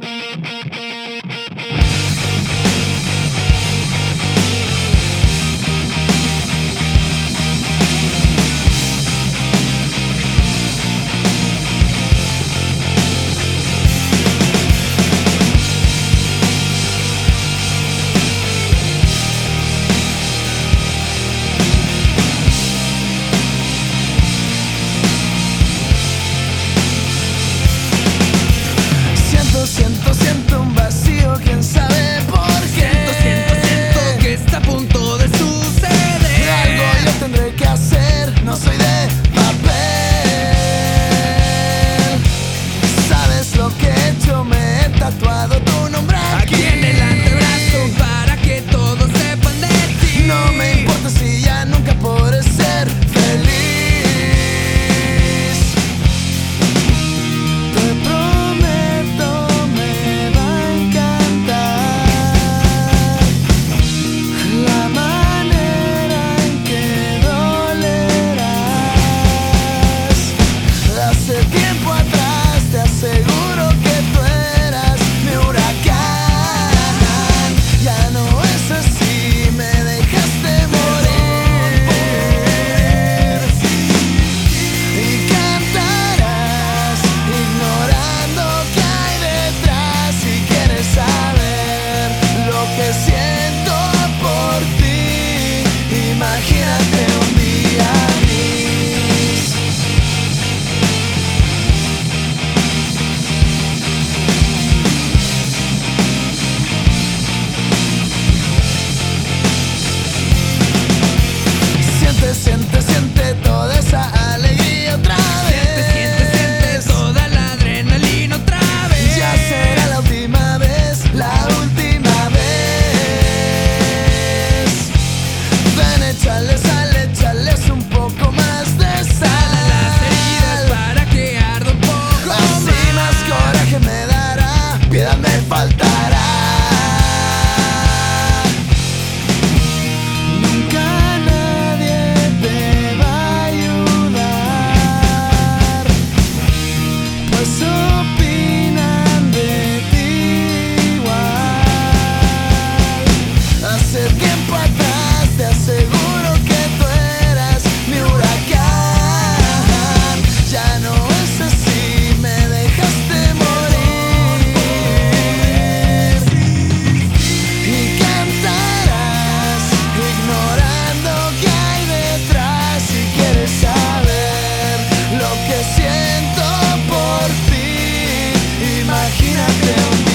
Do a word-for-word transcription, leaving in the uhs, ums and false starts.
Siento, siento un vacío, quién sabe por qué. Siento, siento, siento que está a punto de suceder. Algo yo tendré que hacer, no soy de papel. ¿Sabes lo que he hecho? Me he tatuado tu nombre aquí, aquí en el antebrazo para que todos sepan de ti. No me importa si ya nunca podré ser feliz. Te prometo me va a encantar la manera en que dolerás. Hace tiempo atrás te aseguro que tú eras mi huracán. Ya no es así, me dejaste morir. Y cantarás ignorando qué hay detrás. Si quieres saber lo que siento por ti, imagínate un día gris. Siente, siente, siente toda esa alegría otra vez. Siente, siente, siente toda la adrenalina otra vez. Ya será la última vez, la última vez. Ven, échale sal, échales un poco más de Sal a las heridas sal. para que arda un poco Así más coraje me dará, piedad me faltará. Nunca nadie te va a ayudar, pues opinan de ti igual. Hace tiempo atrás te aseguro que tú eras mi huracán. Ya no es así, me dejaste morir. Y cantarás ignorando qué hay detrás. Si quieres saber lo que siento por ti, imagínate un